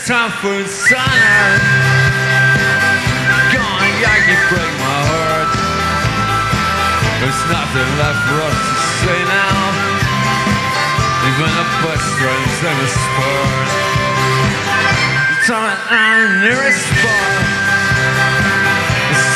time for sign. Gone, Yankee, break my heart. There's nothing left for us to say now. Even the bus drives them a spur. The time I'm nearest spot.